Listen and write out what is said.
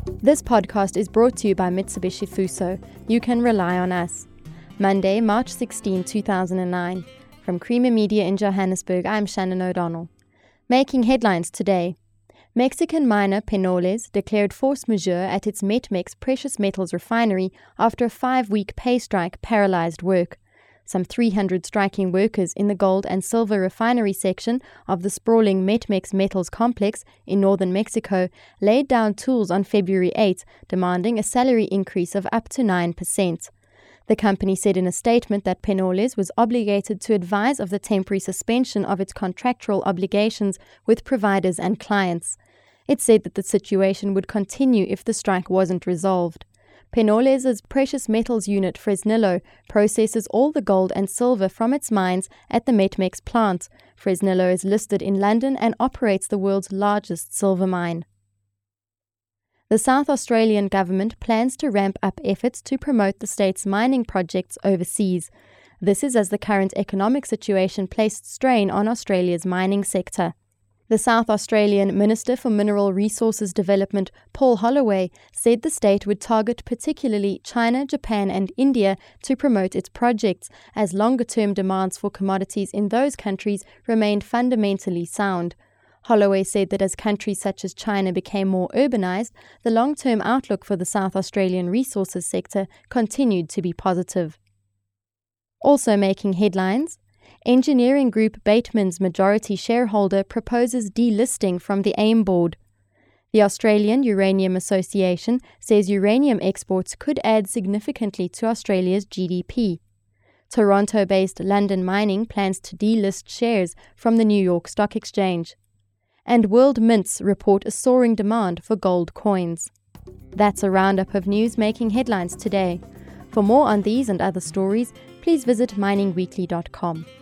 This podcast is brought to you by Mitsubishi Fuso. You can rely on us. Monday, March 16, 2009. From Creamer Media in Johannesburg, I'm Shannon O'Donnell. Making headlines today. Mexican miner Penoles declared force majeure at its Metmex precious metals refinery after a 5-week pay strike paralyzed work. Some 300 striking workers in the gold and silver refinery section of the sprawling Metmex Metals complex in northern Mexico laid down tools on February 8, demanding a salary increase of up to 9%. The company said in a statement that Penoles was obligated to advise of the temporary suspension of its contractual obligations with providers and clients. It said that the situation would continue if the strike wasn't resolved. Penoles' precious metals unit Fresnillo processes all the gold and silver from its mines at the Metmex plant. Fresnillo is listed in London and operates the world's largest silver mine. The South Australian government plans to ramp up efforts to promote the state's mining projects overseas. This is as the current economic situation placed strain on Australia's mining sector. The South Australian Minister for Mineral Resources Development, Paul Holloway, said the state would target particularly China, Japan and India to promote its projects, as longer-term demands for commodities in those countries remained fundamentally sound. Holloway said that as countries such as China became more urbanized, the long-term outlook for the South Australian resources sector continued to be positive. Also making headlines, engineering group Bateman's majority shareholder proposes delisting from the AIM board. The Australian Uranium Association says uranium exports could add significantly to Australia's GDP. Toronto-based London Mining plans to delist shares from the New York Stock Exchange. And world mints report a soaring demand for gold coins. That's a roundup of news making headlines today. For more on these and other stories, please visit miningweekly.com.